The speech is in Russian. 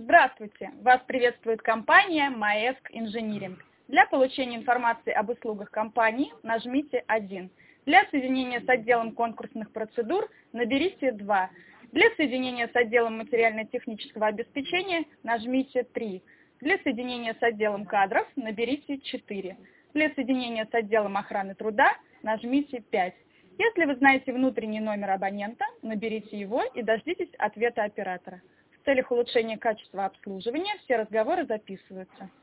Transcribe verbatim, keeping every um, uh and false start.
Здравствуйте! Вас приветствует компания Маэск Инжиниринг. Для получения информации об услугах компании нажмите один. Для соединения с отделом конкурсных процедур наберите два. Для соединения с отделом материально-технического обеспечения нажмите три. Для соединения с отделом кадров наберите четыре. Для соединения с отделом охраны труда нажмите пять. Если вы знаете внутренний номер абонента, наберите его и дождитесь ответа оператора. В целях улучшения качества обслуживания все разговоры записываются.